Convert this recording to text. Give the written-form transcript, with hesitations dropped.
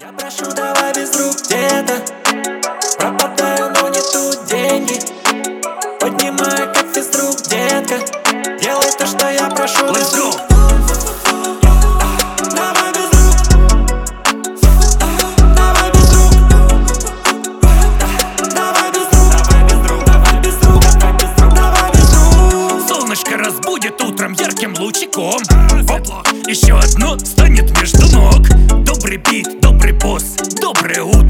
Я прошу, давай без рук где-то. Пропадаю, но не тут деньги. Поднимай, как физрук, детка. Делай то, что я прошу. Let's go! Давай без рук. Давай без рук. Давай без рук. Давай без рук. Давай без рук. Давай без рук. Солнышко разбудит утром ярким лучиком. Опа, еще одно станет между ног. Добрый бит, добрый босс, доброе утро.